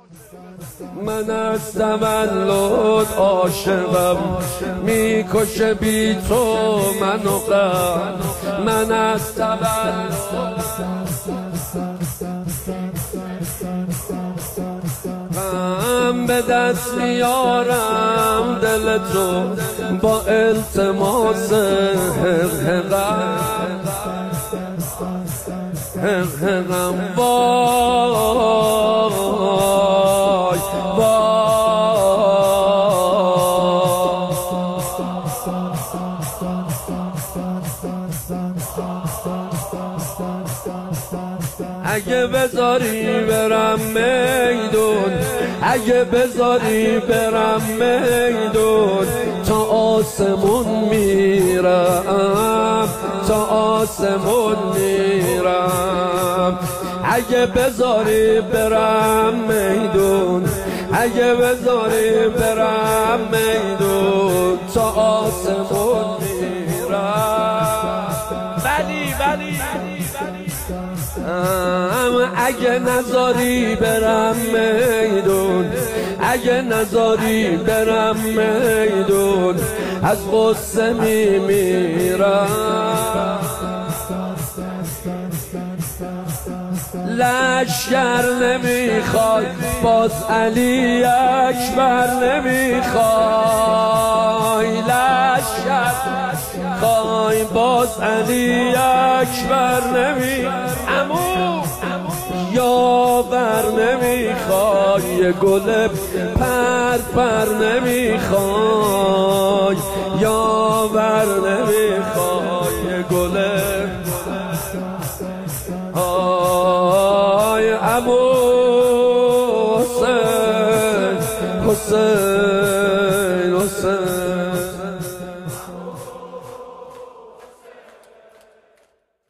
من از تولد عاشقم، میکشه بی تو منو غم. من از تولد غم به دست میارم دل تو با التماس حقم. وای اگه بذاری برم میدون، اگه بذاری برم میدون، تا آسمون میرم، تا آسمون میرم. اگه بذاری برم میدون، اگه بذاری برم میدون، تا آسمون میرم. ولی اگه نذاری برم میدون، اگه نذاری برم میدون، از غصه میمیرم. لشکر نمیخوای باز علی اکبر نمیخوای، لشکر خواهی باز علی اکبر عمو یاور نمیخوای، گل پر نمیخوای، یاور نمیخوای، گل آی عمو حسین حسین حسین.